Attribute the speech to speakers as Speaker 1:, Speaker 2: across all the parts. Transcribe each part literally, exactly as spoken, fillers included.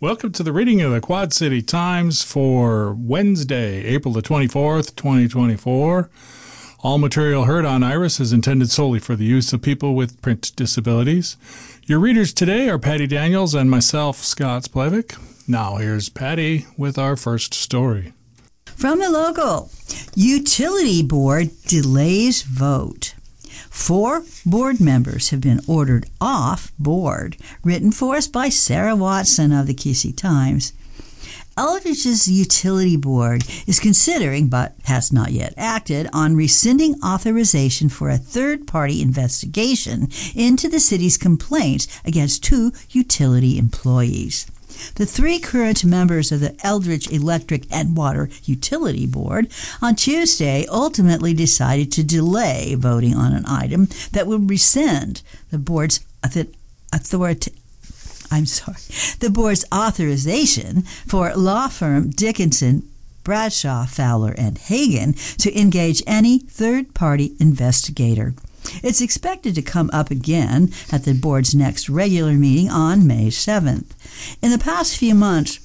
Speaker 1: Welcome to the reading of the Quad City Times for Wednesday, April the twenty-fourth, twenty twenty-four. All material heard on Iris is intended solely for the use of people with print disabilities. Your readers today are Patty Daniels and myself, Scott Splavik. Now here's Patty with our first story.
Speaker 2: From the local, Utility Board delays vote. Four board members have been ordered off board, written for us by Sarah Watson of the Kissy Times. Eldridge's Utility Board is considering, but has not yet acted, on rescinding authorization for a third-party investigation into the city's complaints against two utility employees. The three current members of the Eldridge Electric and Water Utility Board on Tuesday ultimately decided to delay voting on an item that would rescind the board's authority. I'm sorry, the board's authorization for law firm Dickinson, Bradshaw, Fowler, and Hagen to engage any third-party investigator. It's expected to come up again at the board's next regular meeting on May seventh. In the past few months,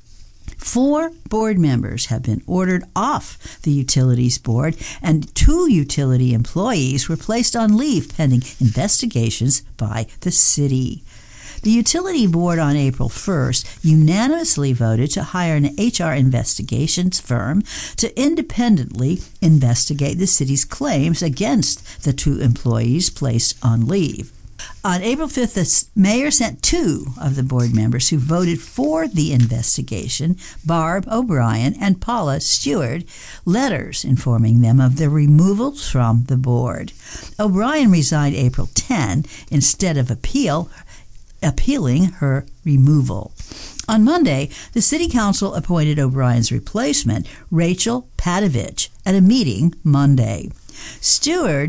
Speaker 2: four board members have been ordered off the Utilities Board, and two utility employees were placed on leave pending investigations by the city. The Utility Board on April first unanimously voted to hire an H R investigations firm to independently investigate the city's claims against the two employees placed on leave. On April fifth, the mayor sent two of the board members who voted for the investigation, Barb O'Brien and Paula Stewart, letters informing them of their removals from the board. O'Brien resigned April tenth instead of appeal. appealing her removal. On Monday, the City Council appointed O'Brien's replacement, Rachel Padovich, at a meeting Monday. Stewart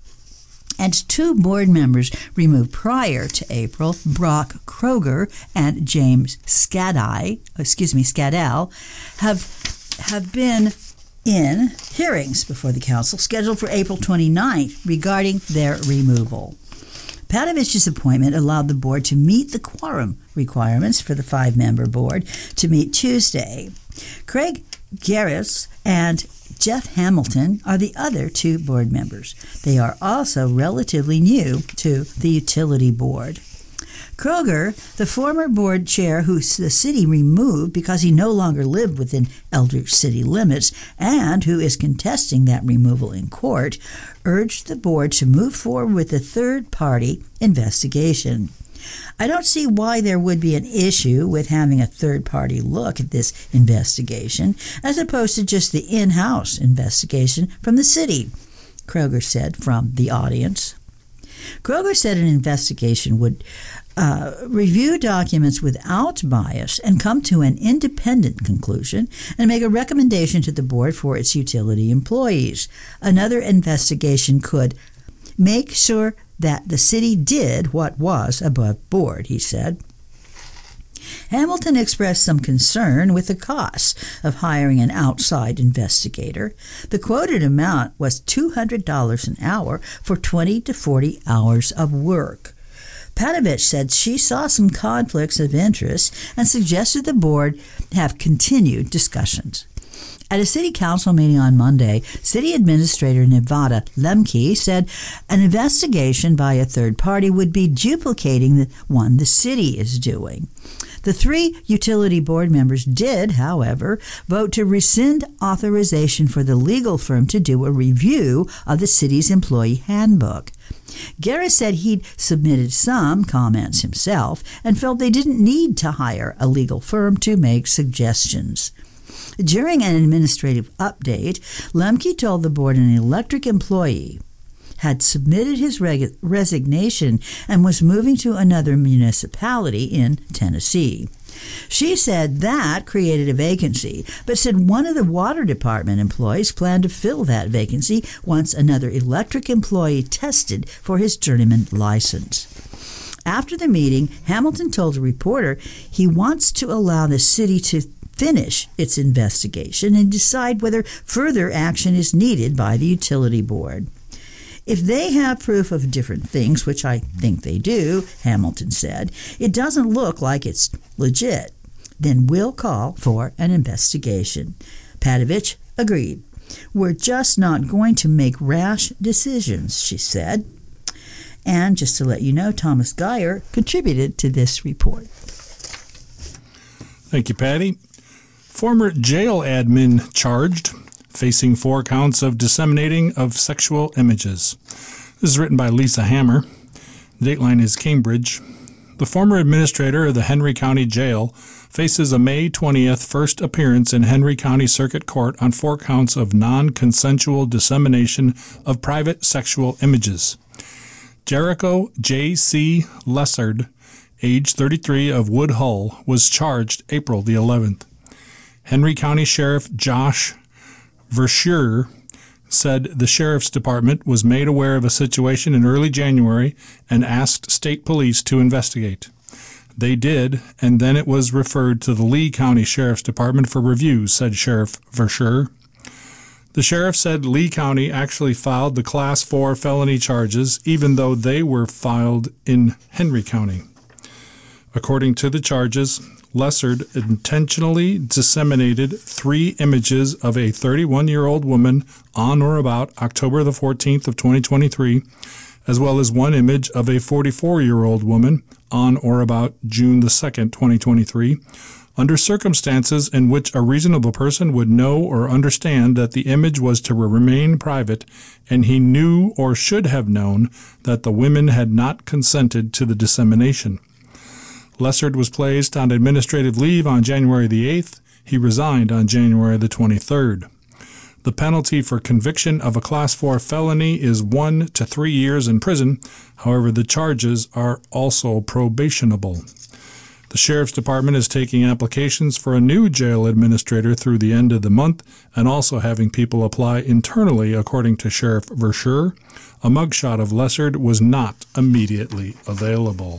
Speaker 2: and two board members removed prior to April, Brock Kroger and James Skadai, excuse me, Skadal, have have been in hearings before the council scheduled for April twenty-ninth regarding their removal. Padovich's appointment allowed the board to meet the quorum requirements for the five-member board to meet Tuesday. Craig Garris and Jeff Hamilton are the other two board members. They are also relatively new to the Utility Board. Kroger, the former board chair who the city removed because he no longer lived within Eldridge city limits and who is contesting that removal in court, urged the board to move forward with a third-party investigation. I don't see why there would be an issue with having a third-party look at this investigation as opposed to just the in-house investigation from the city, Kroger said from the audience. Kroger said an investigation would uh, review documents without bias and come to an independent conclusion and make a recommendation to the board for its utility employees. Another investigation could make sure that the city did what was above board, he said. Hamilton expressed some concern with the cost of hiring an outside investigator. The quoted amount was two hundred dollars an hour for twenty to forty hours of work. Padovich said she saw some conflicts of interest and suggested the board have continued discussions. At a city council meeting on Monday, City Administrator Nevada Lemke said an investigation by a third party would be duplicating the one the city is doing. The three utility board members did, however, vote to rescind authorization for the legal firm to do a review of the city's employee handbook. Garris said he'd submitted some comments himself and felt they didn't need to hire a legal firm to make suggestions. During an administrative update, Lemke told the board an electric employee had submitted his reg- resignation and was moving to another municipality in Tennessee. She said that created a vacancy, but said one of the water department employees planned to fill that vacancy once another electric employee tested for his journeyman license. After the meeting, Hamilton told a reporter he wants to allow the city to finish its investigation and decide whether further action is needed by the utility board. If they have proof of different things, which I think they do, Hamilton said, it doesn't look like it's legit. then we'll call for an investigation. Padovich agreed. We're just not going to make rash decisions, she said. And just to let you know, Thomas Geyer contributed to this report.
Speaker 1: Thank you, Patty. Former jail admin charged, facing four counts of disseminating of sexual images. This is written by Lisa Hammer. The dateline is Cambridge. The former administrator of the Henry County Jail faces a May twentieth first appearance in Henry County Circuit Court on four counts of non-consensual dissemination of private sexual images. Jericho J C. Lessard, age thirty-three, of Wood Hull, was charged April the eleventh. Henry County Sheriff Josh Verschuer said the Sheriff's Department was made aware of a situation in early January and asked state police to investigate. They did, and then it was referred to the Lee County Sheriff's Department for review, said Sheriff Verschuer. The sheriff said Lee County actually filed the Class four felony charges, even though they were filed in Henry County. According to the charges, Lessard intentionally disseminated three images of a thirty-one-year-old woman on or about October the fourteenth of twenty twenty-three, as well as one image of a forty-four-year-old woman on or about June the second, twenty twenty-three, under circumstances in which a reasonable person would know or understand that the image was to remain private, and he knew or should have known that the women had not consented to the dissemination. Lessard was placed on administrative leave on January the eighth. He resigned on January the twenty-third. The penalty for conviction of a Class four felony is one to three years in prison. However, the charges are also probationable. The Sheriff's Department is taking applications for a new jail administrator through the end of the month and also having people apply internally, according to Sheriff Verschuer. A mugshot of Lessard was not immediately available.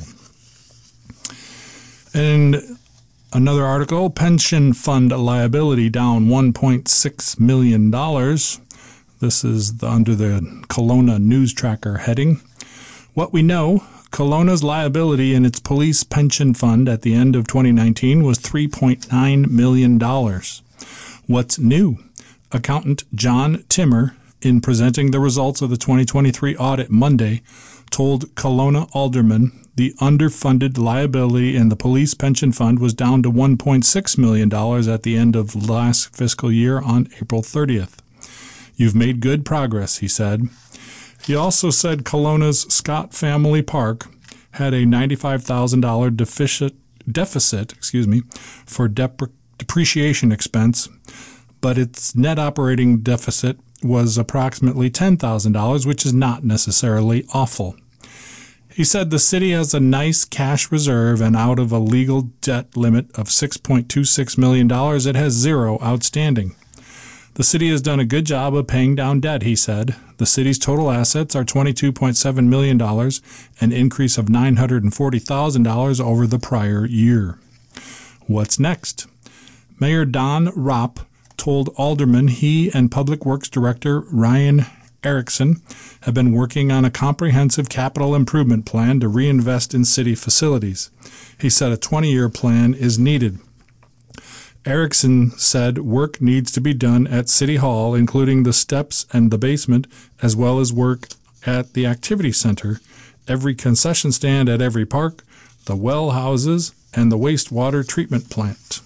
Speaker 1: And another article, pension fund liability down one point six million dollars. This is the, under the Kelowna News Tracker heading. What we know, Kelowna's liability in its police pension fund at the end of twenty nineteen was three point nine million dollars. What's new? Accountant John Timmer, in presenting the results of the twenty twenty-three audit Monday, told Kelowna aldermen the underfunded liability in the police pension fund was down to one point six million dollars at the end of last fiscal year on April thirtieth. You've made good progress, he said. He also said Kelowna's Scott Family Park had a ninety-five thousand dollars deficit, deficit excuse me, for dep- depreciation expense, but its net operating deficit was approximately ten thousand dollars, which is not necessarily awful. He said the city has a nice cash reserve, and out of a legal debt limit of six point two six million dollars, it has zero outstanding. The city has done a good job of paying down debt, he said. The city's total assets are twenty-two point seven million dollars, an increase of nine hundred forty thousand dollars over the prior year. What's next? Mayor Don Ropp told aldermen he and Public Works Director Ryan Erickson have been working on a comprehensive capital improvement plan to reinvest in city facilities. He said a twenty-year plan is needed. Erickson said work needs to be done at City Hall, including the steps and the basement, as well as work at the activity center, every concession stand at every park, the well houses, and the wastewater treatment plant.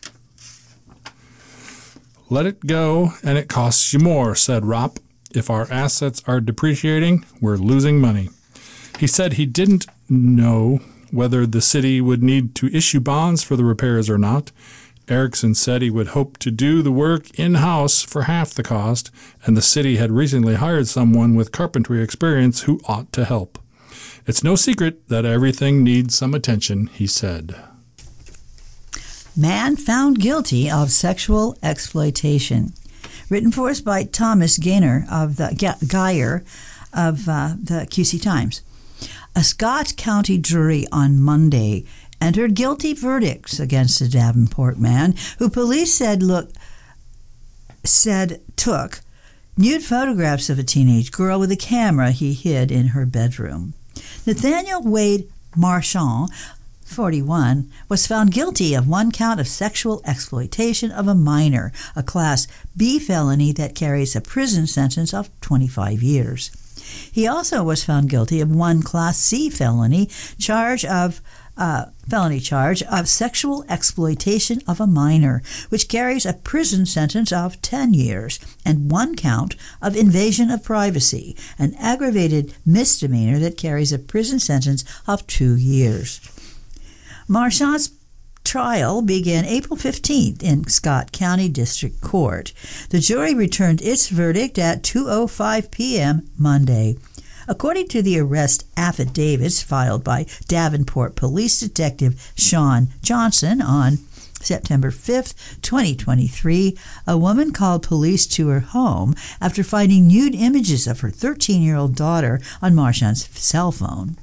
Speaker 1: Let it go, and it costs you more, said Ropp. If our assets are depreciating, we're losing money. He said he didn't know whether the city would need to issue bonds for the repairs or not. Erickson said he would hope to do the work in-house for half the cost, and the city had recently hired someone with carpentry experience who ought to help. It's no secret that everything needs some attention, he said.
Speaker 2: Man found guilty of sexual exploitation. Written for us by Thomas Gaynor of the Geyer of uh, the Q C Times. A Scott County jury on Monday entered guilty verdicts against a Davenport man who police said look said took nude photographs of a teenage girl with a camera he hid in her bedroom. Nathaniel Wade Marchand forty-one, was found guilty of one count of sexual exploitation of a minor, a Class B felony that carries a prison sentence of twenty-five years. He also was found guilty of one Class C felony charge of uh, felony charge of sexual exploitation of a minor, which carries a prison sentence of ten years, and one count of invasion of privacy, an aggravated misdemeanor that carries a prison sentence of two years. Marchand's trial began April fifteenth in Scott County District Court. The jury returned its verdict at two oh five p.m. Monday. According to the arrest affidavits filed by Davenport Police Detective Sean Johnson on September fifth, twenty twenty-three, a woman called police to her home after finding nude images of her thirteen-year-old daughter on Marchand's cell phone.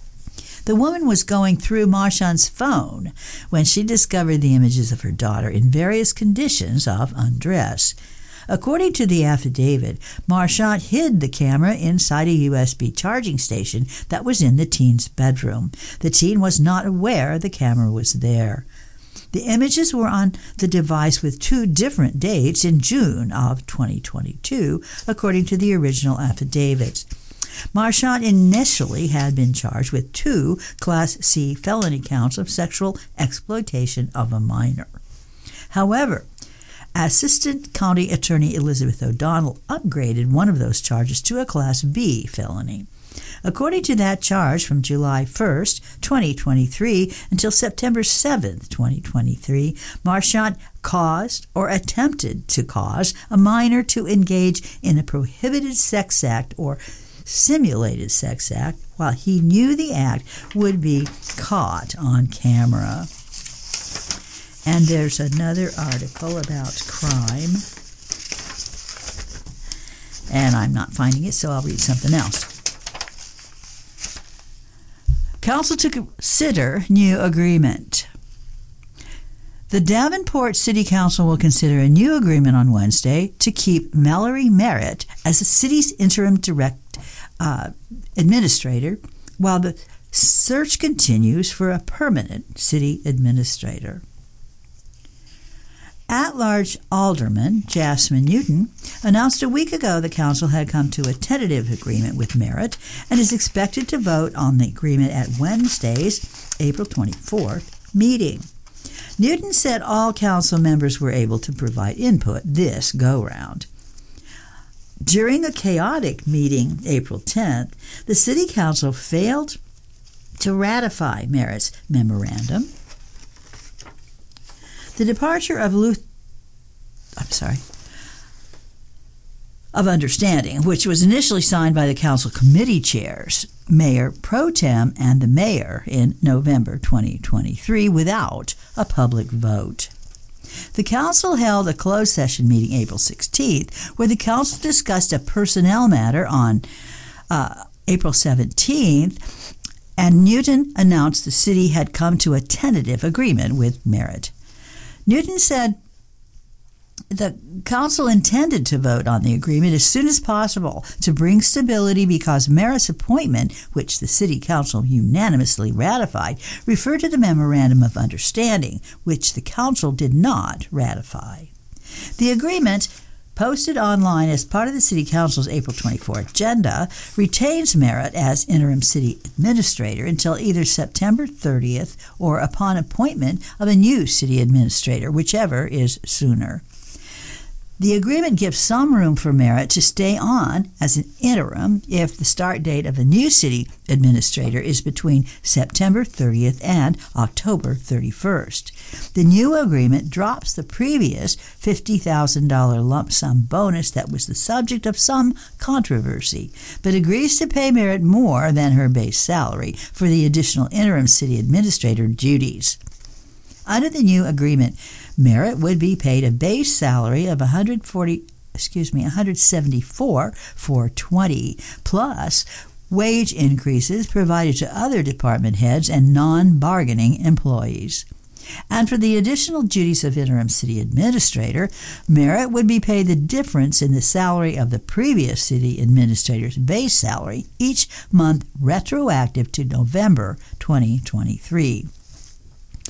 Speaker 2: The woman was going through Marchand's phone when she discovered the images of her daughter in various conditions of undress. According to the affidavit, Marchand hid the camera inside a U S B charging station that was in the teen's bedroom. The teen was not aware the camera was there. The images were on the device with two different dates in June of twenty twenty-two, according to the original affidavits. Marchand initially had been charged with two Class C felony counts of sexual exploitation of a minor. However, Assistant County Attorney Elizabeth O'Donnell upgraded one of those charges to a Class B felony. According to that charge, from July first, twenty twenty-three until September seventh, twenty twenty-three, Marchand caused or attempted to cause a minor to engage in a prohibited sex act or simulated sex act while he knew the act would be caught on camera. And there's another article about crime, and I'm not finding it, so I'll read something else. Council to consider new agreement. The Davenport City Council will consider a new agreement on Wednesday to keep Mallory Merritt as the city's interim direct uh, administrator while the search continues for a permanent city administrator. At-large Alderman Jasmine Newton announced a week ago the council had come to a tentative agreement with Merritt and is expected to vote on the agreement at Wednesday's April twenty-fourth meeting. Newton said all council members were able to provide input this go-round. During a chaotic meeting April tenth, the City Council failed to ratify Merritt's memorandum. The departure of Luth- I'm sorry, of understanding, which was initially signed by the council committee chairs, Mayor Pro Tem and the mayor in November twenty twenty-three without a public vote. The council held a closed session meeting April sixteenth where the council discussed a personnel matter on uh, April seventeenth, and Newton announced the city had come to a tentative agreement with Merritt. Newton said the council intended to vote on the agreement as soon as possible to bring stability because Merritt's appointment, which the city council unanimously ratified, referred to the memorandum of understanding, which the council did not ratify. The agreement, posted online as part of the City Council's April twenty-fourth agenda, retains Merritt as interim city administrator until either September thirtieth or upon appointment of a new city administrator, whichever is sooner. The agreement gives some room for Merritt to stay on as an interim if the start date of a new city administrator is between September thirtieth and October thirty-first. The new agreement drops the previous fifty thousand dollars lump sum bonus that was the subject of some controversy, but agrees to pay Merritt more than her base salary for the additional interim city administrator duties. Under the new agreement, Merritt would be paid a base salary of one hundred forty, excuse me, one hundred seventy-four for twenty, plus wage increases provided to other department heads and non-bargaining employees. And for the additional duties of interim city administrator, Merritt would be paid the difference in the salary of the previous city administrator's base salary each month retroactive to November twenty twenty-three.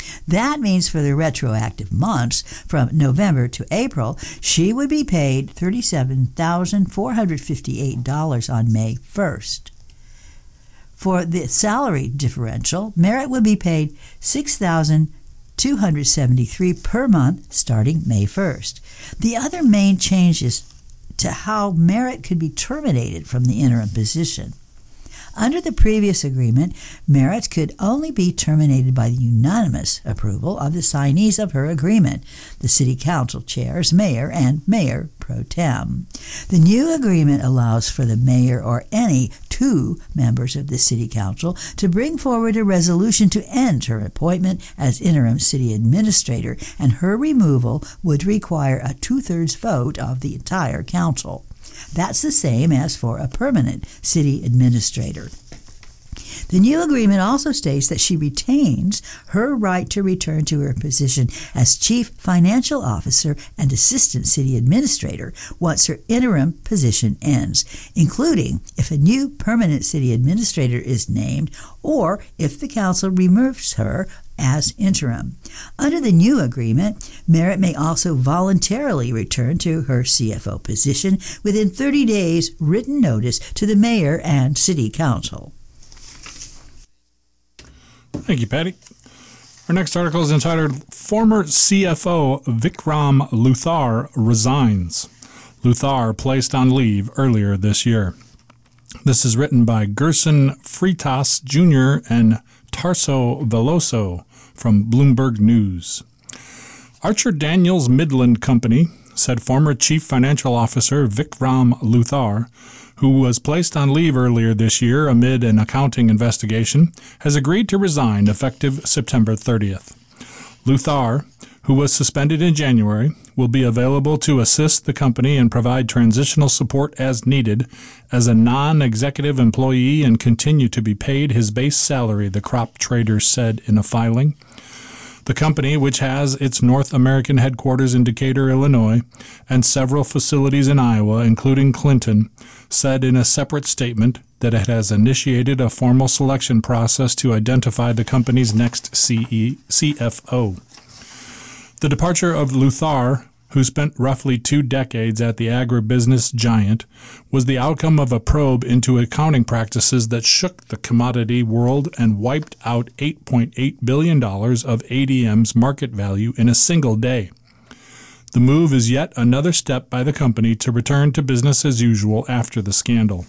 Speaker 2: That means for the retroactive months from November to April, she would be paid thirty-seven thousand four hundred fifty-eight dollars on May first. For the salary differential, Merritt would be paid six thousand two hundred seventy-three dollars per month starting May first. The other main change is to how Merritt could be terminated from the interim position. Under the previous agreement, Merritt could only be terminated by the unanimous approval of the signees of her agreement, the City Council chairs, mayor, and mayor pro tem. The new agreement allows for the mayor or any two members of the City Council to bring forward a resolution to end her appointment as interim city administrator, and her removal would require a two-thirds vote of the entire council. That's the same as for a permanent city administrator. The new agreement also states that she retains her right to return to her position as Chief Financial Officer and Assistant City Administrator once her interim position ends, including if a new permanent city administrator is named or if the council removes her as interim. Under the new agreement, Merritt may also voluntarily return to her C F O position within thirty days written notice to the mayor and city council.
Speaker 1: Thank you, Patty. Our next article is entitled, Former C F O Vikram Luthar Resigns. Luthar placed on leave earlier this year. This is written by Gerson Freitas Junior and Tarso Veloso from Bloomberg News. Archer Daniels Midland Company said former Chief Financial Officer Vikram Luthar, who was placed on leave earlier this year amid an accounting investigation, has agreed to resign effective September thirtieth. Luthar, who was suspended in January, will be available to assist the company and provide transitional support as needed as a non-executive employee and continue to be paid his base salary, the crop trader said in a filing. The company, which has its North American headquarters in Decatur, Illinois, and several facilities in Iowa, including Clinton, said in a separate statement that it has initiated a formal selection process to identify the company's next C F O. The departure of Luthar, who spent roughly two decades at the agribusiness giant, was the outcome of a probe into accounting practices that shook the commodity world and wiped out eight point eight billion dollars of A D M's market value in a single day. The move is yet another step by the company to return to business as usual after the scandal.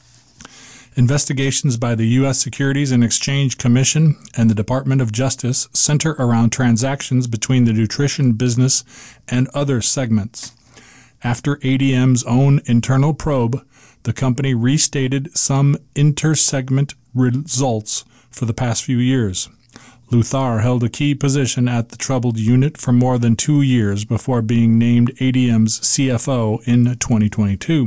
Speaker 1: Investigations by the U S Securities and Exchange Commission and the Department of Justice center around transactions between the nutrition business and other segments. After A D M's own internal probe, the company restated some inter-segment results for the past few years. Luthar held a key position at the troubled unit for more than two years before being named A D M's C F O in twenty twenty-two.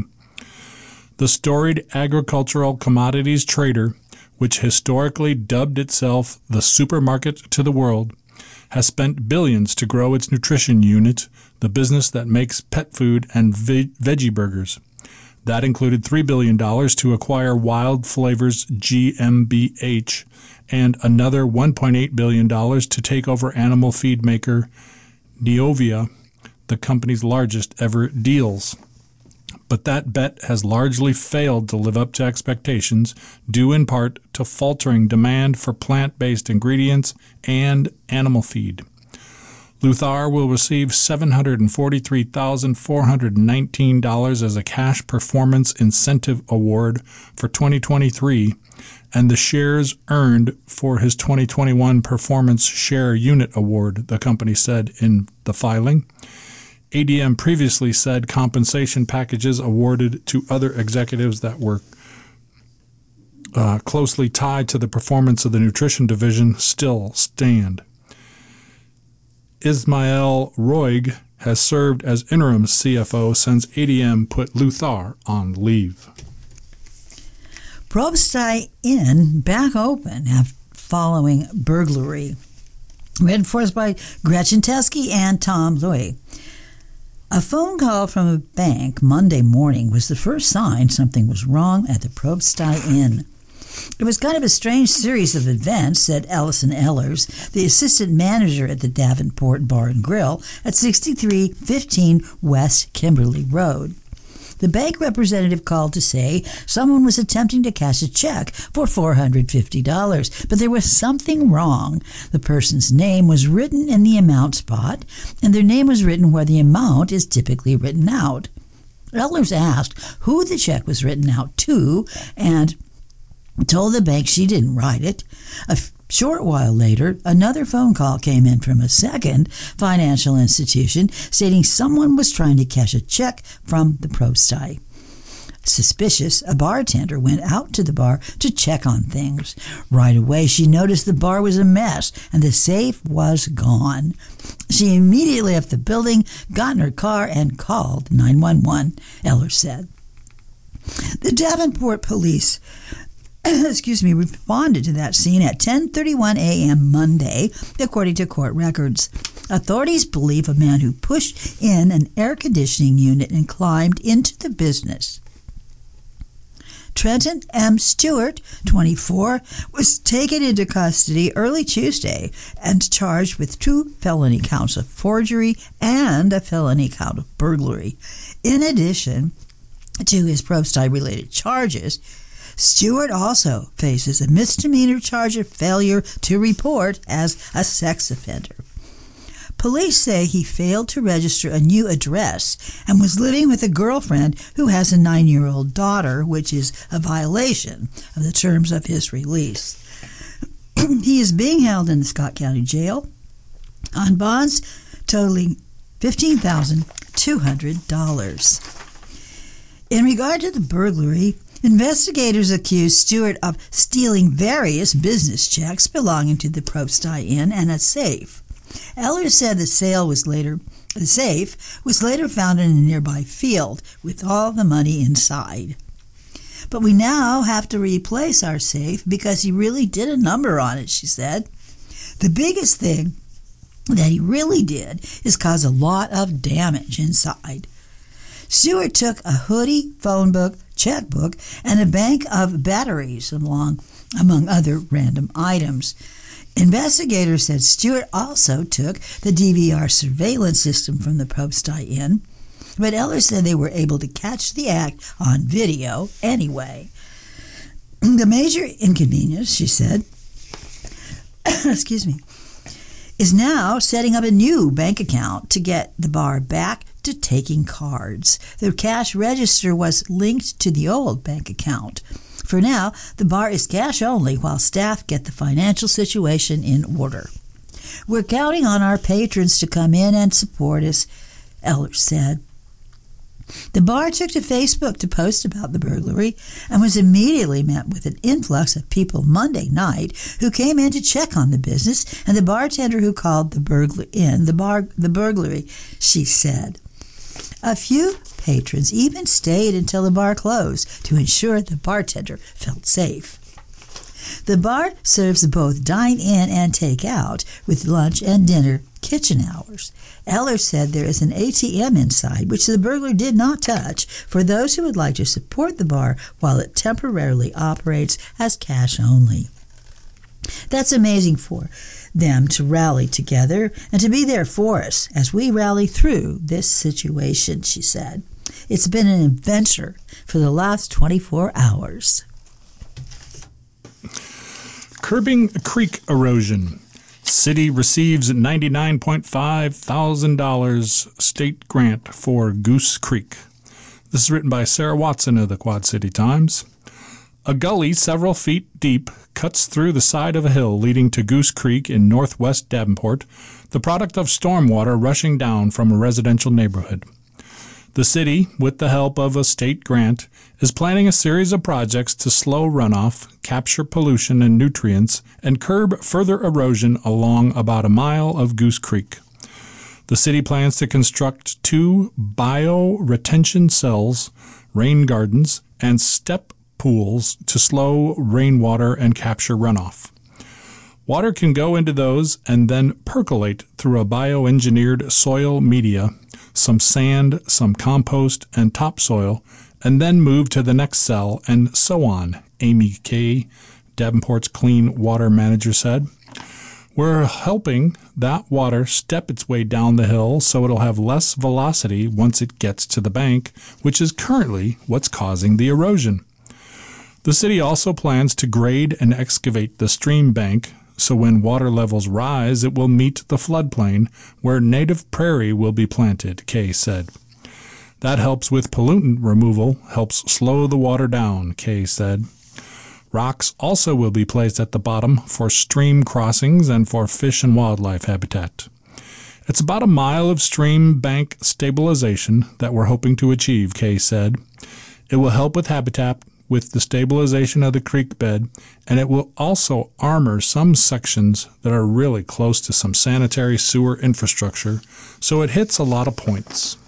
Speaker 1: The storied agricultural commodities trader, which historically dubbed itself the supermarket to the world, has spent billions to grow its nutrition unit, the business that makes pet food and ve- veggie burgers. That included three billion dollars to acquire Wild Flavors G M B H and another one point eight billion dollars to take over animal feed maker Neovia, the company's largest ever deals. But that bet has largely failed to live up to expectations, due in part to faltering demand for plant-based ingredients and animal feed. Luthar will receive seven hundred forty-three thousand four hundred nineteen dollars as a cash performance incentive award for twenty twenty-three, and the shares earned for his twenty twenty-one Performance Share Unit Award, the company said in the filing. A D M previously said compensation packages awarded to other executives that were uh, closely tied to the performance of the nutrition division still stand. Ismail Roig has served as interim C F O since A D M put Luthar on leave.
Speaker 2: Probsty Inn back open following burglary. Read for us by Gretchen Teskey and Tom Louie. A phone call from a bank Monday morning was the first sign something was wrong at the Probsty Inn. It was kind of a strange series of events, said Ellison Ellers, the assistant manager at the Davenport Bar and Grill at sixty-three fifteen West Kimberly Road. The bank representative called to say someone was attempting to cash a check for four hundred fifty dollars, but there was something wrong. The person's name was written in the amount spot, and their name was written where the amount is typically written out. Ellers asked who the check was written out to and told the bank she didn't write it. A short while later, another phone call came in from a second financial institution stating someone was trying to cash a check from the Probstai. Suspicious, a bartender went out to the bar to check on things. Right away, she noticed the bar was a mess and the safe was gone. She immediately left the building, got in her car, and called nine one one, Ellers said. The Davenport police excuse me, responded to that scene at ten thirty-one a.m. Monday, according to court records. Authorities believe a man who pushed in an air conditioning unit and climbed into the business. Trenton M. Stewart, twenty-four, was taken into custody early Tuesday and charged with two felony counts of forgery and a felony count of burglary. In addition to his Probstai-related charges, Stewart also faces a misdemeanor charge of failure to report as a sex offender. Police say he failed to register a new address and was living with a girlfriend who has a nine-year-old daughter, which is a violation of the terms of his release. He is being held in the Scott County Jail on bonds totaling fifteen thousand two hundred dollars. In regard to the burglary, investigators accused Stewart of stealing various business checks belonging to the Probstai Inn and a safe. Ellers said the sale was later, the safe was later found in a nearby field with all the money inside. But we now have to replace our safe because he really did a number on it, she said. The biggest thing that he really did is cause a lot of damage inside. Stewart took a hoodie, phone book, checkbook, and a bank of batteries along, among other random items. Investigators said Stewart also took the D V R surveillance system from the Probstai Inn, but Ellers said they were able to catch the act on video anyway. The major inconvenience, she said, excuse me, is now setting up a new bank account to get the bar back to taking cards. The cash register was linked to the old bank account. For now, the bar is cash only while staff get the financial situation in order. We're counting on our patrons to come in and support us, Ellers said. The bar took to Facebook to post about the burglary and was immediately met with an influx of people Monday night who came in to check on the business and the bartender who called the burglar in the bar the burglary, she said. A few patrons even stayed until the bar closed to ensure the bartender felt safe. The bar serves both dine-in and take-out with lunch and dinner kitchen hours. Ellers said there is an A T M inside, which the burglar did not touch, for those who would like to support the bar while it temporarily operates as cash only. That's amazing for them to rally together and to be there for us as we rally through this situation, she said. It's been an adventure for the last twenty-four hours.
Speaker 1: Curbing creek erosion. City receives ninety-nine point five thousand dollars state grant for Goose Creek. This is written by Sarah Watson of the Quad City Times. A gully several feet deep cuts through the side of a hill leading to Goose Creek in northwest Davenport, the product of stormwater rushing down from a residential neighborhood. The city, with the help of a state grant, is planning a series of projects to slow runoff, capture pollution and nutrients, and curb further erosion along about a mile of Goose Creek. The city plans to construct two bio-retention cells, rain gardens, and step pools to slow rainwater and capture runoff. Water can go into those and then percolate through a bioengineered soil media, some sand, some compost, and topsoil, and then move to the next cell, and so on, Amy Kay, Davenport's clean water manager, said. We're helping that water step its way down the hill so it'll have less velocity once it gets to the bank, which is currently what's causing the erosion. The city also plans to grade and excavate the stream bank, so when water levels rise, it will meet the floodplain where native prairie will be planted, Kay said. That helps with pollutant removal, helps slow the water down, Kay said. Rocks also will be placed at the bottom for stream crossings and for fish and wildlife habitat. It's about a mile of stream bank stabilization that we're hoping to achieve, Kay said. It will help with habitat, with the stabilization of the creek bed, and it will also armor some sections that are really close to some sanitary sewer infrastructure, so it hits a lot of points.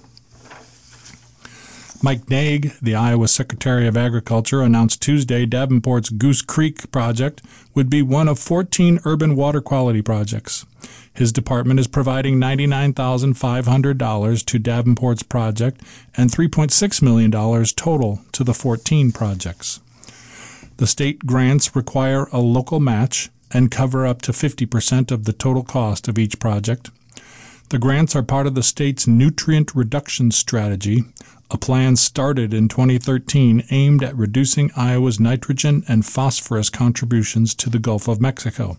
Speaker 1: Mike Naig, the Iowa Secretary of Agriculture, announced Tuesday Davenport's Goose Creek project would be one of fourteen urban water quality projects. His department is providing ninety-nine thousand five hundred dollars to Davenport's project and three point six million dollars total to the fourteen projects. The state grants require a local match and cover up to fifty percent of the total cost of each project. The grants are part of the state's nutrient reduction strategy, a plan started in twenty thirteen aimed at reducing Iowa's nitrogen and phosphorus contributions to the Gulf of Mexico.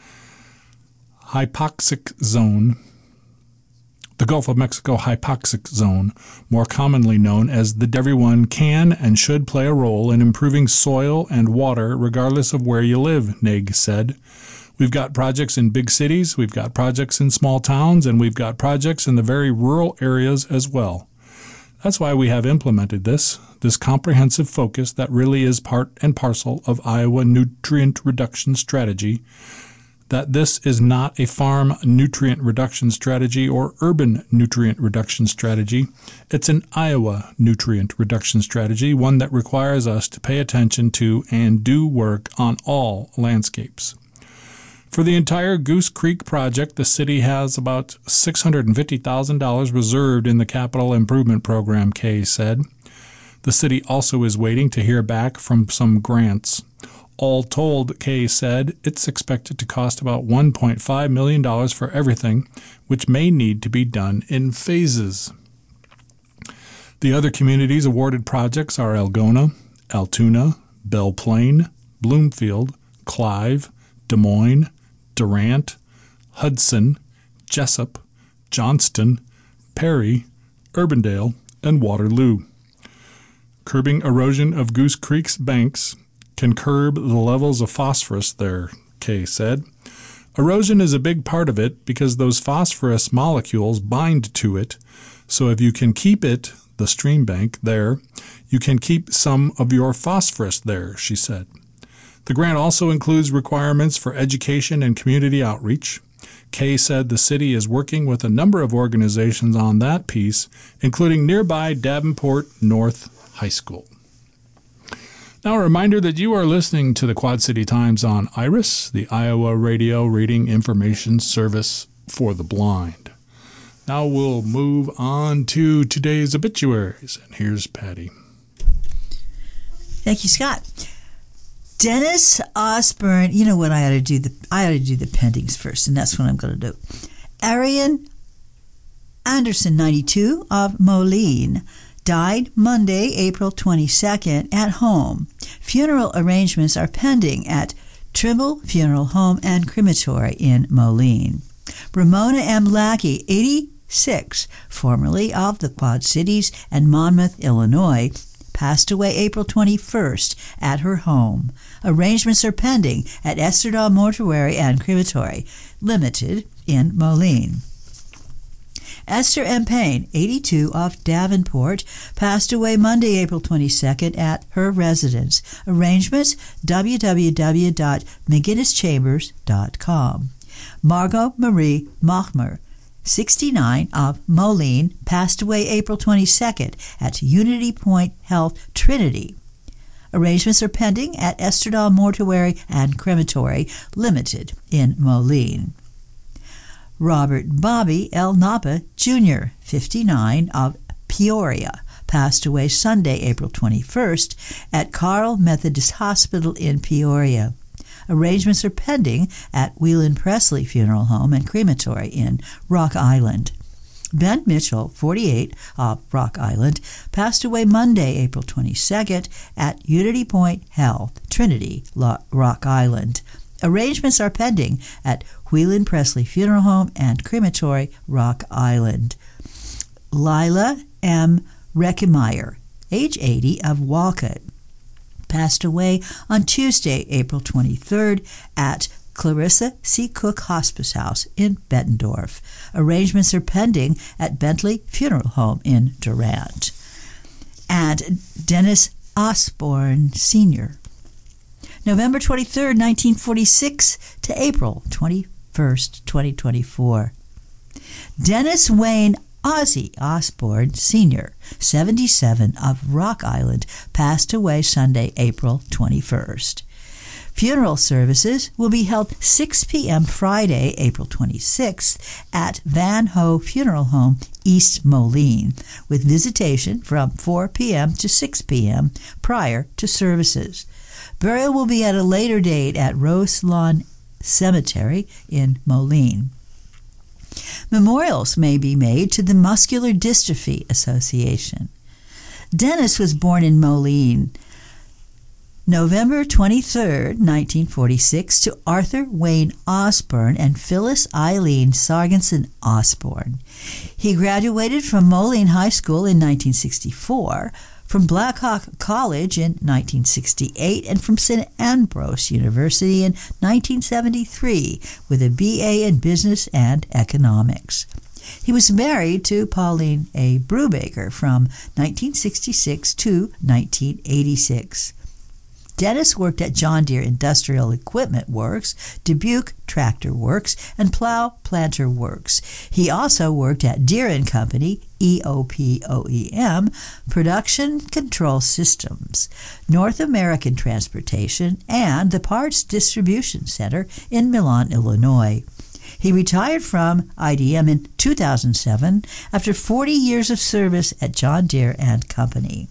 Speaker 1: Hypoxic zone, the Gulf of Mexico hypoxic zone, more commonly known as the everyone can and should play a role in improving soil and water regardless of where you live, Naig said. We've got projects in big cities, we've got projects in small towns, and we've got projects in the very rural areas as well. That's why we have implemented this, this comprehensive focus that really is part and parcel of Iowa nutrient reduction strategy, that this is not a farm nutrient reduction strategy or urban nutrient reduction strategy. It's an Iowa nutrient reduction strategy, one that requires us to pay attention to and do work on all landscapes. For the entire Goose Creek project, the city has about six hundred fifty thousand dollars reserved in the Capital Improvement Program, Kay said. The city also is waiting to hear back from some grants. All told, Kay said, it's expected to cost about one point five million dollars for everything, which may need to be done in phases. The other communities awarded projects are Algona, Altoona, Belle Plaine, Bloomfield, Clive, Des Moines, Durant, Hudson, Jessup, Johnston, Perry, Urbandale, and Waterloo. Curbing erosion of Goose Creek's banks can curb the levels of phosphorus there, Kay said. Erosion is a big part of it because those phosphorus molecules bind to it, so if you can keep it, the stream bank, there, you can keep some of your phosphorus there, she said. The grant also includes requirements for education and community outreach. Kay said the city is working with a number of organizations on that piece, including nearby Davenport North High School. Now a reminder that you are listening to the Quad City Times on IRIS, the Iowa Radio Reading Information Service for the Blind. Now we'll move on to today's obituaries, and here's Patty.
Speaker 2: Thank you, Scott. Dennis Osborne, you know what, I ought to do the I ought to do the pendings first, and that's what I'm going to do. Arian Anderson, ninety-two, of Moline, died Monday, April twenty-second, at home. Funeral arrangements are pending at Trimble Funeral Home and Crematory in Moline. Ramona M. Lackey, eighty-six, formerly of the Quad Cities and Monmouth, Illinois, passed away April twenty-first at her home. Arrangements are pending at Esterdal Mortuary and Crematory, Limited, in Moline. Esther M. Payne, eighty-two, of Davenport, passed away Monday, April twenty-second, at her residence. Arrangements, w w w dot mcginnis chambers dot com. Margot Marie Machmer, sixty-nine, of Moline, passed away April twenty-second at Unity Point Health, Trinity. Arrangements are pending at Esterdal Mortuary and Crematory, Limited, in Moline. Robert Bobby L. Napa, Junior, fifty-nine, of Peoria, passed away Sunday, April twenty-first, at Carle Methodist Hospital in Peoria. Arrangements are pending at Whelan Presley Funeral Home and Crematory in Rock Island. Ben Mitchell, forty-eight, of Rock Island, passed away Monday, April twenty-second, at Unity Point Health, Trinity, Rock Island. Arrangements are pending at Whelan Presley Funeral Home and Crematory, Rock Island. Lila M. Reckemeyer, age eighty, of Walcott, passed away on Tuesday, April twenty-third, at Clarissa C. Cook Hospice House in Bettendorf. Arrangements are pending at Bentley Funeral Home in Durant. And Dennis Osborne, Senior November twenty-third, nineteen forty-six to April twenty-first, twenty twenty-four. Dennis Wayne Ozzy Osborne, Senior, seventy-seven, of Rock Island, passed away Sunday, April twenty-first. Funeral services will be held six p.m. Friday, April twenty-sixth, at Van Ho Funeral Home, East Moline, with visitation from four p.m. to six p.m. prior to services. Burial will be at a later date at Rose Lawn Cemetery in Moline. Memorials may be made to the Muscular Dystrophy Association. Dennis was born in Moline, November twenty-third, nineteen forty-six, to Arthur Wayne Osborne and Phyllis Eileen Sargenson Osborne. He graduated from Moline High School in nineteen sixty-four, from Blackhawk College in nineteen sixty-eight, and from Saint Ambrose University in nineteen seventy-three, with a B A in Business and Economics. He was married to Pauline A. Brubaker from nineteen sixty-six to nineteen eighty-six. Dennis worked at John Deere Industrial Equipment Works, Dubuque Tractor Works, and Plow Planter Works. He also worked at Deere and Company, E O P O E M, Production Control Systems, North American Transportation, and the Parts Distribution Center in Milan, Illinois. He retired from I D M in two thousand seven after forty years of service at John Deere and Company.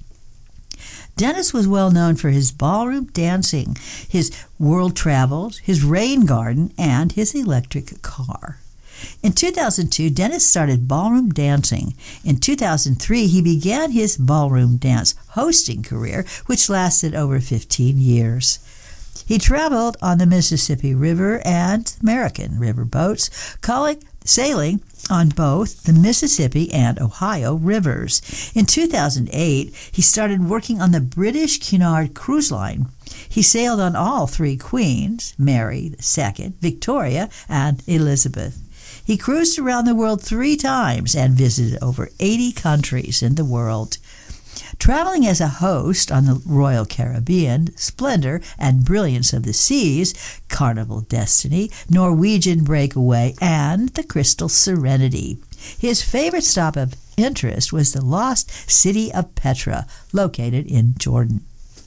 Speaker 2: Dennis was well known for his ballroom dancing, his world travels, his rain garden, and his electric car. In two thousand two, Dennis started ballroom dancing. In two thousand three, he began his ballroom dance hosting career, which lasted over fifteen years. He traveled on the Mississippi River and American River boats, calling, sailing on both the Mississippi and Ohio rivers. In two thousand eight, he started working on the British Cunard Cruise Line. He sailed on all three queens, Mary the Second, Victoria, and Elizabeth. He cruised around the world three times and visited over eighty countries in the world. Traveling as a host on the Royal Caribbean, Splendor and Brilliance of the Seas, Carnival Destiny, Norwegian Breakaway, and the Crystal Serenity. His favorite stop of interest was the lost city of Petra, located in Jordan.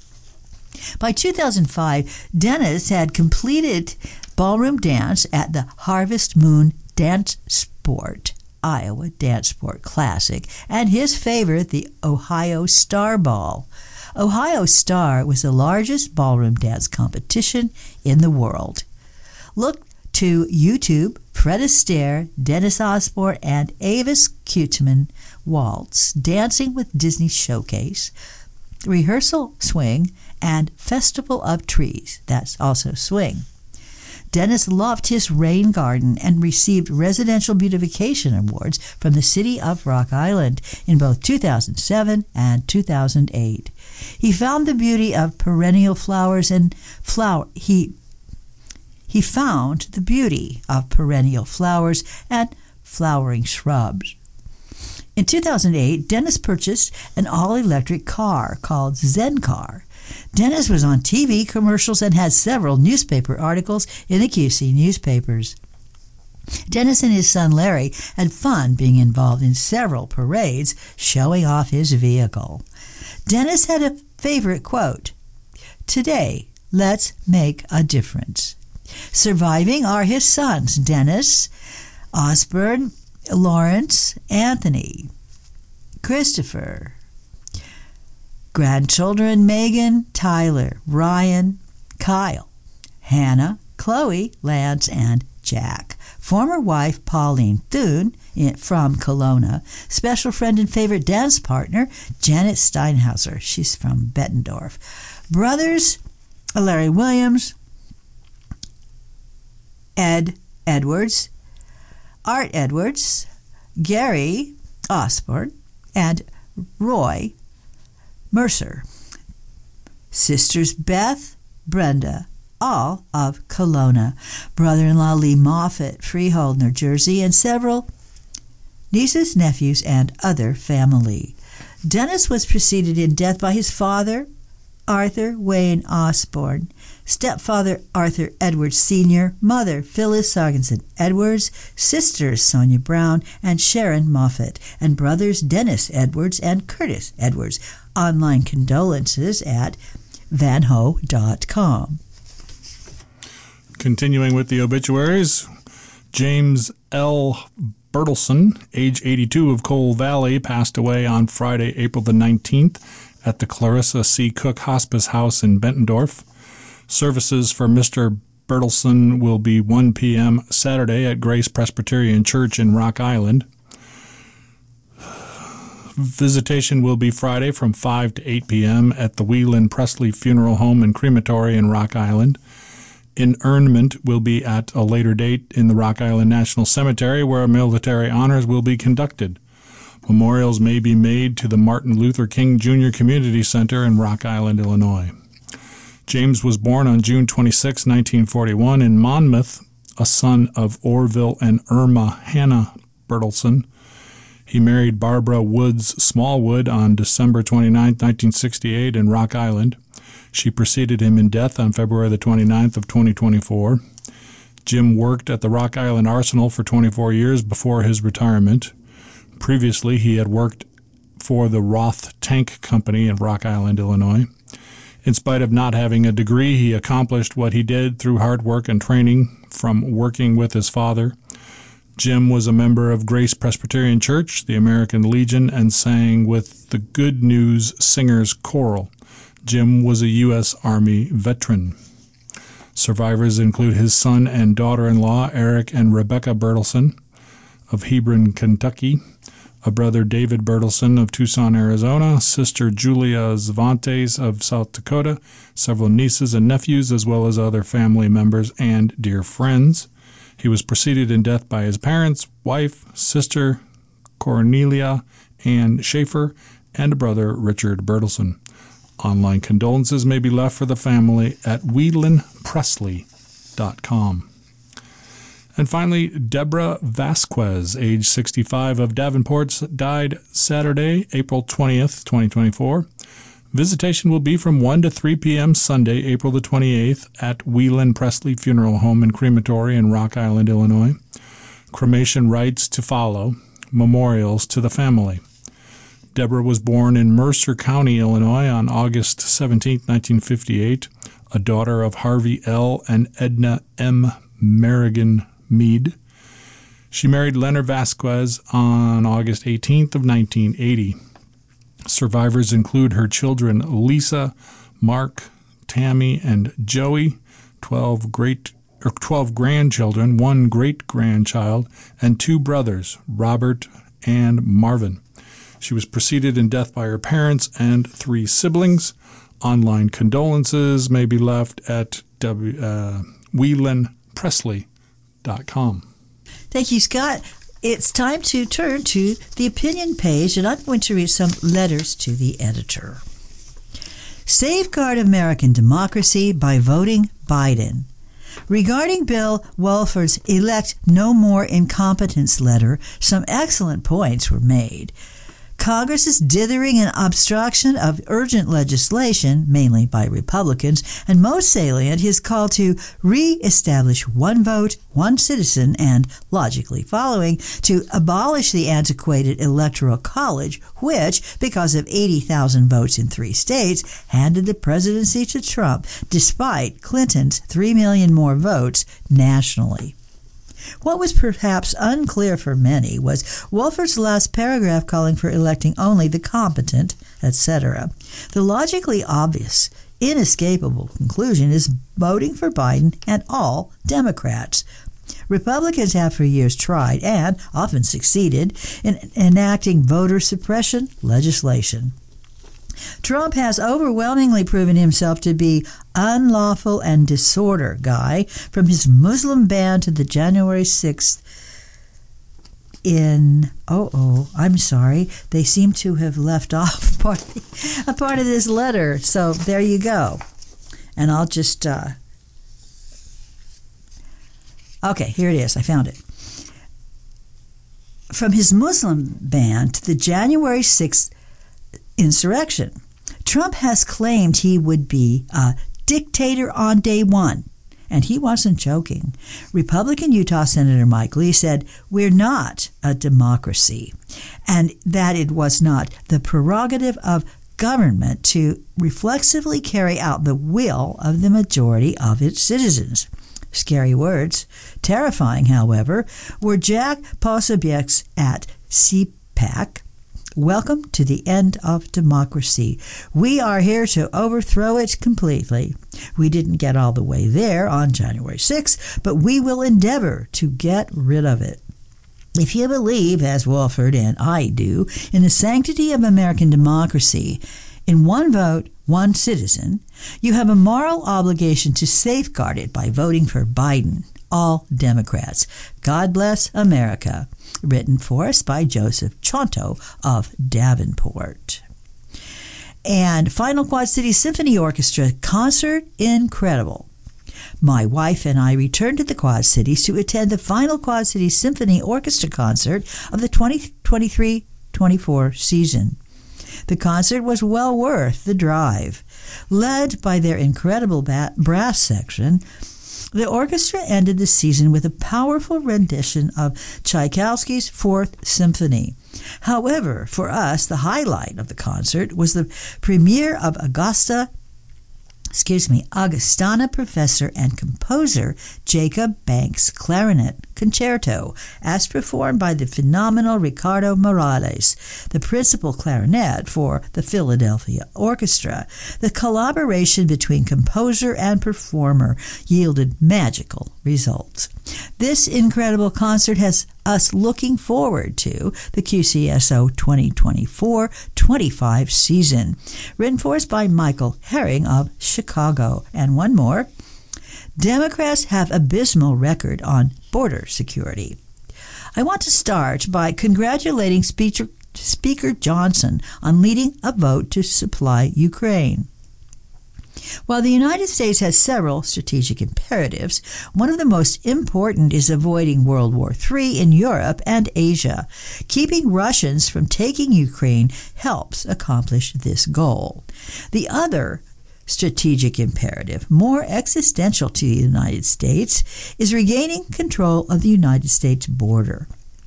Speaker 2: By two thousand five, Dennis had completed ballroom dance at the Harvest Moon Dance Sport, Iowa Dance Sport Classic, and his favorite, the Ohio Star Ball. Ohio Star was the largest ballroom dance competition in the world. Look to YouTube, Fred Astaire, Dennis Osborne, and Avis Kuteman Waltz, Dancing with Disney Showcase, Rehearsal Swing, and Festival of Trees, that's also swing. Dennis loved his rain garden and received Residential Beautification Awards from the City of Rock Island in both two thousand seven and two thousand eight. He found the beauty of perennial flowers and flower he he found the beauty of perennial flowers and flowering shrubs. In two thousand eight, Dennis purchased an all-electric car called Zen Car. Dennis was on T V commercials and had several newspaper articles in the Q C newspapers. Dennis and his son Larry had fun being involved in several parades showing off his vehicle. Dennis had a favorite quote, "Today, let's make a difference." Surviving are his sons, Dennis Osborne, Lawrence, Anthony, Christopher, Grandchildren: Megan, Tyler, Ryan, Kyle, Hannah, Chloe, Lance, and Jack. Former wife Pauline Thune from Kelowna. Special friend and favorite dance partner Janet Steinhauser. She's from Bettendorf. Brothers Larry Williams, Ed Edwards, Art Edwards, Gary Osborne, and Roy Mercer. Sisters Beth, Brenda, all of Kelowna. Brother-in-law Lee Moffat, Freehold, New Jersey, and several nieces, nephews, and other family. Dennis was preceded in death by his father, Arthur Wayne Osborne, stepfather Arthur Edwards Senior, mother Phyllis Sargenson Edwards, sisters Sonia Brown and Sharon Moffat, and brothers Dennis Edwards and Curtis Edwards. Online condolences at vanho dot com.
Speaker 1: Continuing with the obituaries, James L. Bertelson, age eighty-two, of Coal Valley, passed away on Friday, April the nineteenth at the Clarissa C. Cook Hospice House in Bettendorf. Services for Mister Bertelson will be one p.m. Saturday at Grace Presbyterian Church in Rock Island. Visitation will be Friday from five to eight p.m. at the Whelan Presley Funeral Home and Crematory in Rock Island. Interment will be at a later date in the Rock Island National Cemetery, where military honors will be conducted. Memorials may be made to the Martin Luther King Junior Community Center in Rock Island, Illinois. James was born on June twenty-sixth, nineteen forty-one, in Monmouth, a son of Orville and Irma Hannah Bertelson. He married Barbara Woods Smallwood on December twenty-ninth, nineteen sixty-eight, in Rock Island. She preceded him in death on February the twenty-ninth of twenty twenty-four. Jim worked at the Rock Island Arsenal for twenty-four years before his retirement. Previously, he had worked for the Roth Tank Company in Rock Island, Illinois. In spite of not having a degree, he accomplished what he did through hard work and training from working with his father. Jim was a member of Grace Presbyterian Church, the American Legion, and sang with the Good News Singers Choral. Jim was a U S Army veteran. Survivors include his son and daughter-in-law, Eric and Rebecca Bertelson of Hebron, Kentucky, a brother David Bertelson of Tucson, Arizona, sister Julia Zvantes of South Dakota, several nieces and nephews, as well as other family members and dear friends. He was preceded in death by his parents, wife, sister Cornelia Ann Schaefer, and brother Richard Bertelson. Online condolences may be left for the family at whelan presley dot com. And finally, Deborah Vasquez, age sixty-five, of Davenport, died Saturday, April twentieth, twenty twenty-four. Visitation will be from one to three p.m. Sunday, April the twenty-eighth, at Whelan Presley Funeral Home and Crematory in Rock Island, Illinois. Cremation rites to follow. Memorials to the family. Deborah was born in Mercer County, Illinois, on August seventeenth, nineteen fifty-eight, a daughter of Harvey L. and Edna M. Merrigan Mead. She married Leonard Vasquez on August eighteenth of nineteen eighty. Survivors include her children Lisa, Mark, Tammy, and Joey, twelve great or twelve grandchildren, one great-grandchild, and two brothers, Robert and Marvin. She was preceded in death by her parents and three siblings. Online condolences may be left at w, uh, whelan presley dot com.
Speaker 2: Thank you, Scott. It's time to turn to the opinion page, and I'm going to read some letters to the editor. Safeguard American Democracy by Voting Biden. Regarding Bill Welford's Elect No More Incompetence letter, some excellent points were made. Congress's dithering and obstruction of urgent legislation, mainly by Republicans, and most salient, his call to re-establish one vote, one citizen, and, logically following, to abolish the antiquated Electoral College, which, because of eighty thousand votes in three states, handed the presidency to Trump, despite Clinton's three million more votes nationally. What was perhaps unclear for many was Wolford's last paragraph calling for electing only the competent, et cetera. The logically obvious, inescapable conclusion is voting for Biden and all Democrats. Republicans have for years tried, and often succeeded, in enacting voter suppression legislation. Trump has overwhelmingly proven himself to be unlawful and disorder guy, from his Muslim ban to the January sixth in, oh, oh, I'm sorry, they seem to have left off part, a part of this letter, so there you go. And I'll just, uh, okay, here it is, I found it. From his Muslim ban to the January sixth insurrection, Trump has claimed he would be a dictator on day one, and he wasn't joking. Republican Utah Senator Mike Lee said, "We're not a democracy," and that it was not the prerogative of government to reflexively carry out the will of the majority of its citizens. Scary words. Terrifying, however, were Jack Posobiec's at C PAC. Welcome to the end of democracy. We are here to overthrow it completely. We didn't get all the way there on January sixth, but we will endeavor to get rid of it. If you believe, as Wolford and I do, in the sanctity of American democracy, in one vote, one citizen, you have a moral obligation to safeguard it by voting for Biden. All Democrats. God bless America. Written for us by Joseph Chonto of Davenport. And Final Quad City Symphony Orchestra concert, incredible. My wife and I returned to the Quad Cities to attend the final Quad City Symphony Orchestra concert of the twenty twenty-three twenty-four season. The concert was well worth the drive. Led by their incredible ba- brass section, the orchestra ended the season with a powerful rendition of Tchaikovsky's Fourth Symphony. However, for us, the highlight of the concert was the premiere of Augusta, excuse me, Augustana professor and composer Jacob Banks' Clarinet Concerto, as performed by the phenomenal Ricardo Morales, the principal clarinet for the Philadelphia Orchestra. The collaboration between composer and performer yielded magical results. This incredible concert has us looking forward to the Q C S O twenty twenty-four twenty-five season. Written for us by Michael Herring of Chicago. And one more. Democrats have abysmal record on border security. I want to start by congratulating Speaker, Speaker Johnson on leading a vote to supply Ukraine. While the United States has several strategic imperatives, one of the most important is avoiding World War Three in Europe and Asia. Keeping Russians from taking Ukraine helps accomplish this goal. The other strategic imperative, more existential to the United States, is regaining control of the United States border.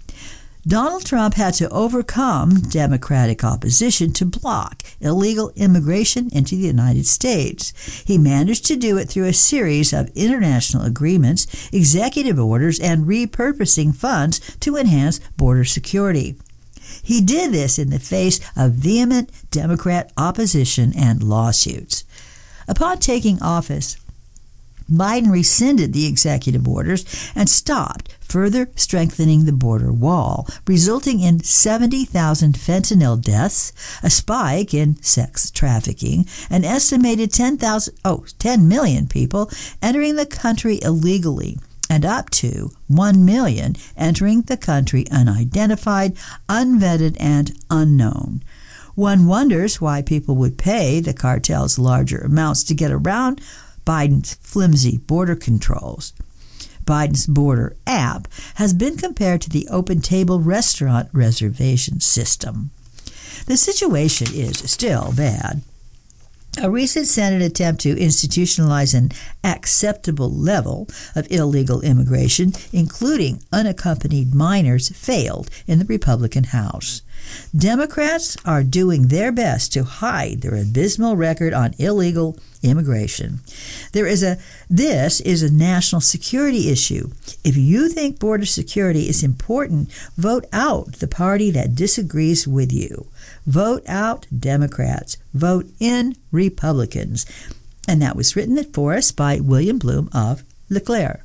Speaker 2: Donald Trump had to overcome Democratic opposition to block illegal immigration into the United States. He managed to do it through a series of international agreements, executive orders, and repurposing funds to enhance border security. He did this in the face of vehement Democrat opposition and lawsuits. Upon taking office, Biden rescinded the executive orders and stopped further strengthening the border wall, resulting in seventy thousand fentanyl deaths, a spike in sex trafficking, an estimated ten thousand, oh, ten million people entering the country illegally, and up to one million entering the country unidentified, unvetted, and unknown. One wonders why people would pay the cartels larger amounts to get around Biden's flimsy border controls. Biden's border app has been compared to the open table restaurant reservation system. The situation is still bad. A recent Senate attempt to institutionalize an acceptable level of illegal immigration, including unaccompanied minors, failed in the Republican House. Democrats are doing their best to hide their abysmal record on illegal immigration. There is a this is a national security issue. If you think border security is important, vote out the party that disagrees with you. Vote out Democrats. Vote in Republicans. And that was written for us by William Bloom of LeClaire.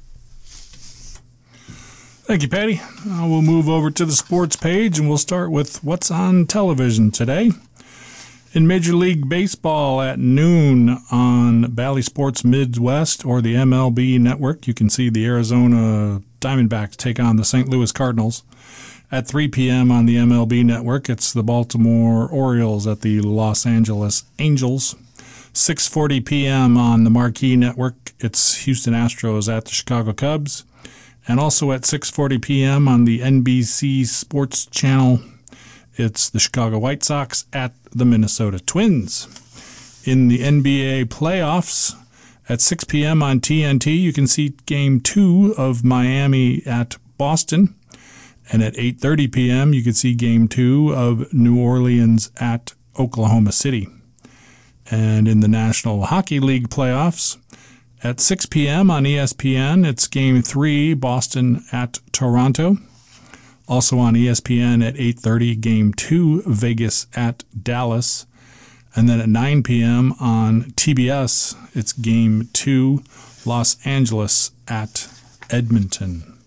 Speaker 1: Thank you, Patty. Uh, we'll move over to the sports page, and we'll start with what's on television today. In Major League Baseball at noon on Bally Sports Midwest or the M L B Network, you can see the Arizona Diamondbacks take on the Saint Louis Cardinals. At three p.m. on the M L B Network, it's the Baltimore Orioles at the Los Angeles Angels. six forty p.m. on the Marquee Network, it's Houston Astros at the Chicago Cubs. And also at six forty p.m. on the N B C Sports Channel, it's the Chicago White Sox at the Minnesota Twins. In the N B A playoffs, at six p.m. on T N T, you can see Game two of Miami at Boston. And at eight thirty p.m., you can see Game two of New Orleans at Oklahoma City. And in the National Hockey League playoffs, at six p.m. on E S P N, it's Game three, Boston at Toronto. Also on E S P N at eight thirty, Game two, Vegas at Dallas. And then at nine p.m. on T B S, it's Game two, Los Angeles at Edmonton.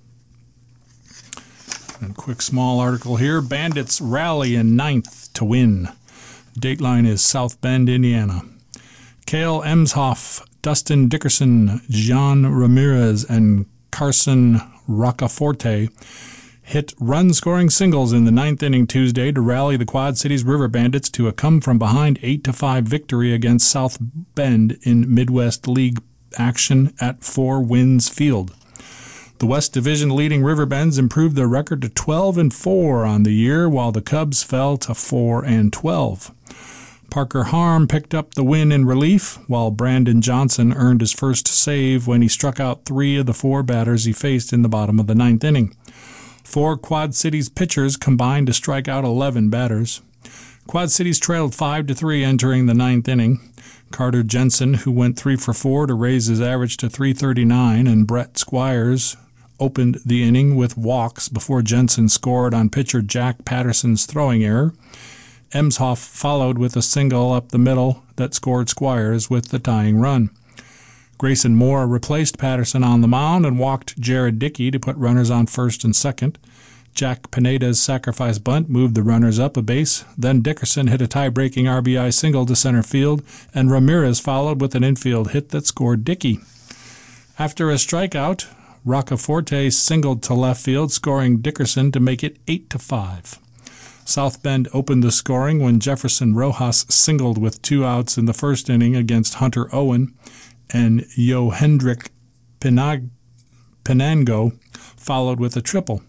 Speaker 1: And a quick small article here. Bandits rally in ninth to win. Dateline is South Bend, Indiana. Cale Emshoff, Dustin Dickerson, John Ramirez, and Carson Roccaforte hit run-scoring singles in the ninth inning Tuesday to rally the Quad Cities River Bandits to a come-from-behind eight to five victory against South Bend in Midwest League action at Four Winds Field. The West Division leading Riverbends improved their record to twelve and four on the year, while the Cubs fell to four and twelve. Parker Harm picked up the win in relief, while Brandon Johnson earned his first save when he struck out three of the four batters he faced in the bottom of the ninth inning. Four Quad Cities pitchers combined to strike out eleven batters. Quad Cities trailed five to three entering the ninth inning. Carter Jensen, who went three for four to raise his average to three thirty-nine, and Brett Squires opened the inning with walks before Jensen scored on pitcher Jack Patterson's throwing error. Emshoff followed with a single up the middle that scored Squires with the tying run. Grayson Moore replaced Patterson on the mound and walked Jared Dickey to put runners on first and second. Jack Pineda's sacrifice bunt moved the runners up a base. Then Dickerson hit a tie-breaking R B I single to center field, and Ramirez followed with an infield hit that scored Dickey. After a strikeout, Roccaforte singled to left field, scoring Dickerson to make it eight to five. South Bend opened the scoring when Jefferson Rojas singled with two outs in the first inning against Hunter Owen, and Yohendrick Pinag- Pinango followed with a triple.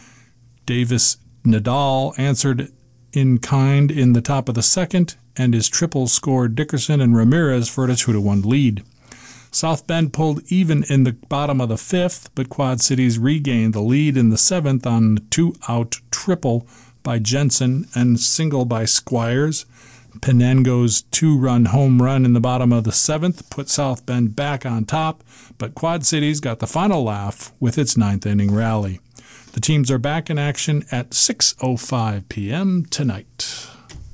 Speaker 1: Davis Nadal answered in kind in the top of the second, and his triple scored Dickerson and Ramirez for a two to one lead. South Bend pulled even in the bottom of the fifth, but Quad Cities regained the lead in the seventh on a two-out triple by Jensen and single by Squires. Penango's two-run home run in the bottom of the seventh put South Bend back on top, but Quad Cities got the final laugh with its ninth inning rally. The teams are back in action at six oh five p.m. tonight.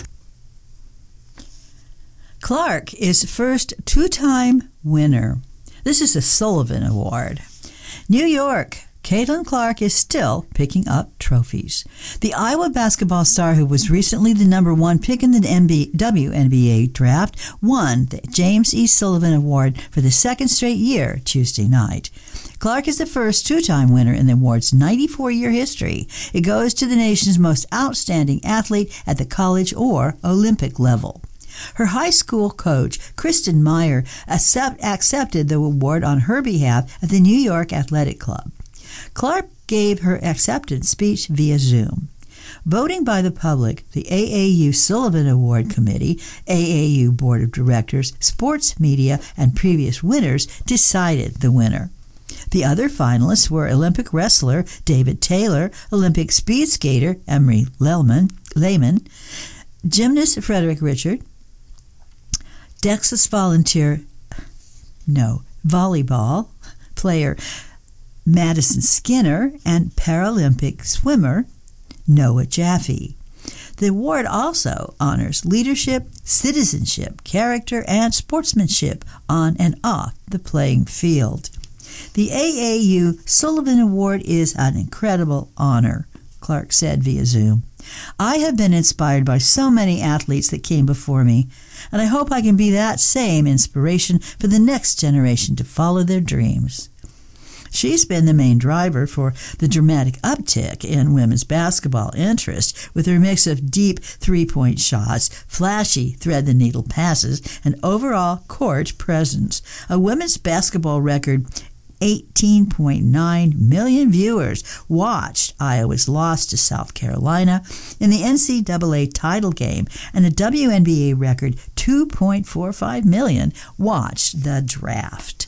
Speaker 2: Clark is first two-time winner. This is the Sullivan Award. New York. Caitlin Clark is still picking up trophies. The Iowa basketball star, who was recently the number one pick in the W N B A draft, won the James E. Sullivan Award for the second straight year Tuesday night. Clark is the first two-time winner in the award's ninety-four-year history. It goes to the nation's most outstanding athlete at the college or Olympic level. Her high school coach, Kristen Meyer, accept, accepted the award on her behalf at the New York Athletic Club. Clark gave her acceptance speech via Zoom. Voting by the public, the A A U Sullivan Award Committee, A A U Board of Directors, sports media, and previous winners decided the winner. The other finalists were Olympic wrestler David Taylor, Olympic speed skater Emery Lehman, Lehman, gymnast Frederick Richard, Texas volunteer, no, volleyball player Madison Skinner, and Paralympic swimmer Noah Jaffe. The award also honors leadership, citizenship, character, and sportsmanship on and off the playing field. The A A U Sullivan Award is an incredible honor, Clark said via Zoom. I have been inspired by so many athletes that came before me, and I hope I can be that same inspiration for the next generation to follow their dreams. She's been the main driver for the dramatic uptick in women's basketball interest with her mix of deep three-point shots, flashy thread-the-needle passes, and overall court presence. A women's basketball record eighteen point nine million viewers watched Iowa's loss to South Carolina in the N C double A title game, and a W N B A record two point four five million watched the draft.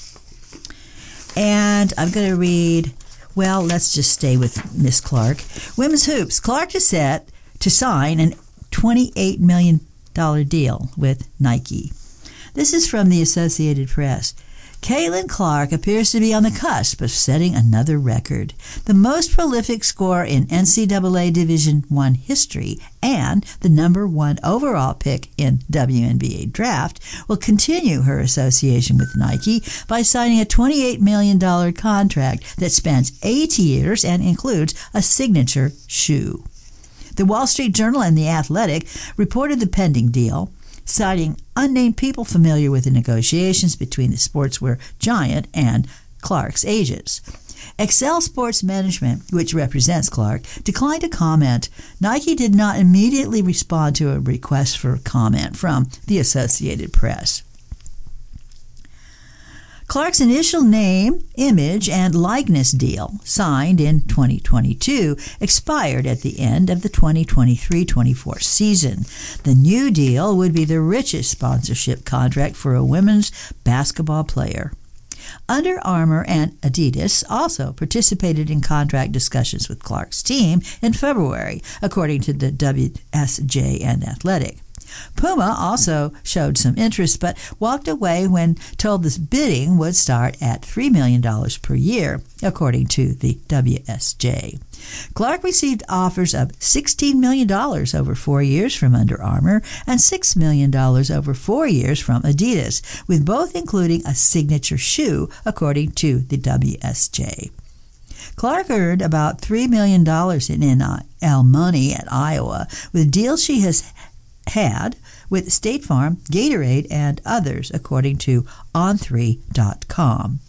Speaker 2: And I'm going to read, well, let's just stay with Miss Clark. Women's hoops. Clark is set to sign a twenty-eight million dollars deal with Nike. This is from the Associated Press. Caitlin Clark appears to be on the cusp of setting another record. The most prolific scorer in N C double A Division I history and the number one overall pick in W N B A draft will continue her association with Nike by signing a twenty-eight million dollars contract that spans eight years and includes a signature shoe. The Wall Street Journal and The Athletic reported the pending deal, citing unnamed people familiar with the negotiations between the sportswear giant and Clark's agents. Excel Sports Management, which represents Clark, declined to comment. Nike did not immediately respond to a request for comment from the Associated Press. Clark's initial name, image, and likeness deal, signed in twenty twenty-two, expired at the end of the twenty twenty-three twenty-four season. The new deal would be the richest sponsorship contract for a women's basketball player. Under Armour and Adidas also participated in contract discussions with Clark's team in February, according to the W S J and Athletic. Puma also showed some interest, but walked away when told this bidding would start at three million dollars per year, according to the W S J. Clark received offers of sixteen million dollars over four years from Under Armour and six million dollars over four years from Adidas, with both including a signature shoe, according to the W S J. Clark earned about three million dollars in N I L money at Iowa, with deals she has had with State Farm, Gatorade, and others, according to on three dot com.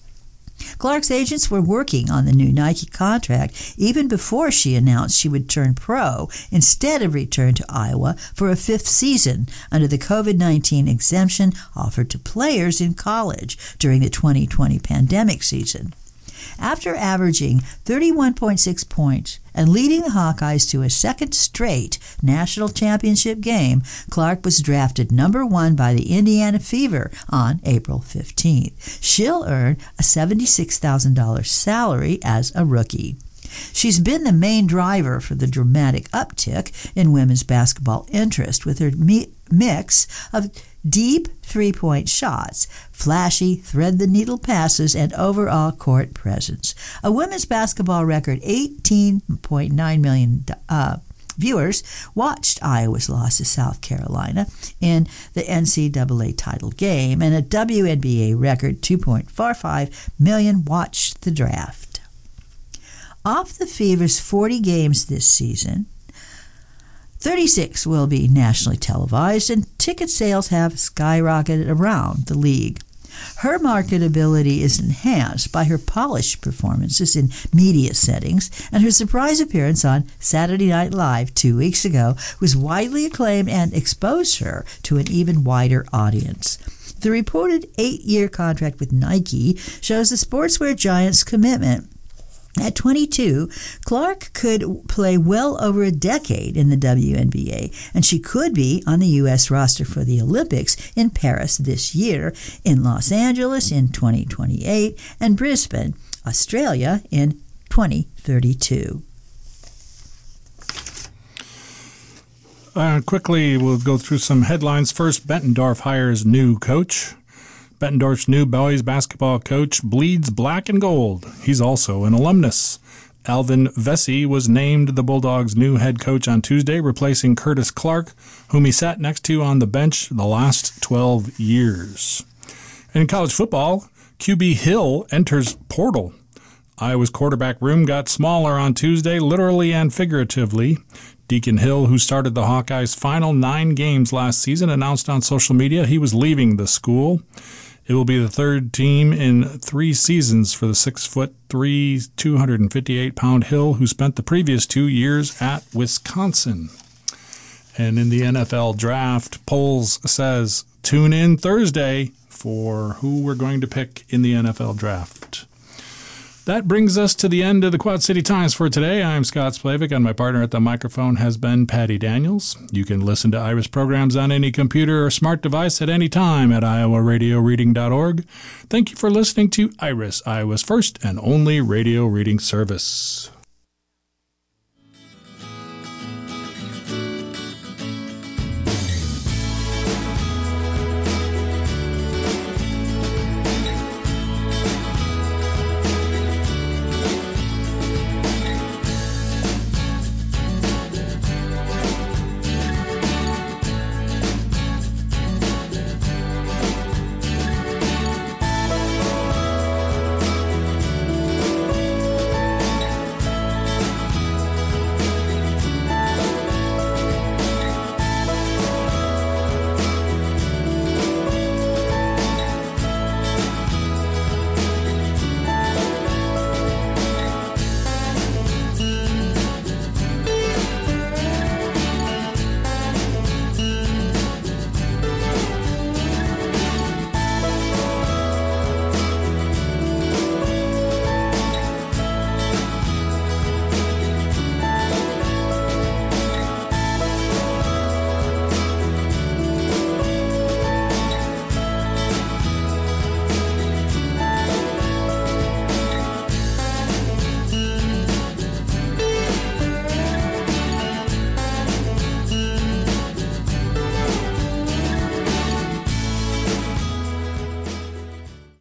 Speaker 2: Clark's agents were working on the new Nike contract even before she announced she would turn pro instead of return to Iowa for a fifth season under the COVID nineteen exemption offered to players in college during the twenty twenty pandemic season. After averaging thirty-one point six points and leading the Hawkeyes to a second straight national championship game, Clark was drafted number one by the Indiana Fever on April fifteenth. She'll earn a seventy-six thousand dollars salary as a rookie. She's been the main driver for the dramatic uptick in women's basketball interest with her mi- mix of deep three-point shots, flashy thread-the-needle passes, and overall court presence. A women's basketball record eighteen point nine million uh, viewers watched Iowa's loss to South Carolina in the N C double A title game, and a W N B A record two point four five million watched the draft. Of the Fever's forty games this season, thirty-six will be nationally televised, and ticket sales have skyrocketed around the league. Her marketability is enhanced by her polished performances in media settings, and her surprise appearance on Saturday Night Live two weeks ago was widely acclaimed and exposed her to an even wider audience. The reported eight-year contract with Nike shows the sportswear giant's commitment At twenty-two, Clark could play well over a decade in the W N B A, and she could be on the U S roster for the Olympics in Paris this year, in Los Angeles in twenty twenty-eight, and Brisbane, Australia in twenty thirty-two.
Speaker 1: Uh, quickly, we'll go through some headlines. First, Bettendorf hires new coach. Bettendorf's new boys basketball coach bleeds black and gold. He's also an alumnus. Alvin Vesey was named the Bulldogs' new head coach on Tuesday, replacing Curtis Clark, whom he sat next to on the bench the last twelve years. In college football, Q B Hill enters portal. Iowa's quarterback room got smaller on Tuesday, literally and figuratively. Deacon Hill, who started the Hawkeyes' final nine games last season, announced on social media he was leaving the school. It will be the third team in three seasons for the six foot three, two hundred fifty-eight pound Hill, who spent the previous two years at Wisconsin. And in the N F L draft, polls says tune in Thursday for who we're going to pick in the N F L draft. That brings us to the end of the Quad City Times for today. I'm Scott Splavik, and my partner at the microphone has been Patty Daniels. You can listen to Iris programs on any computer or smart device at any time at iowa radio reading dot org. Thank you for listening to Iris, Iowa's first and only radio reading service.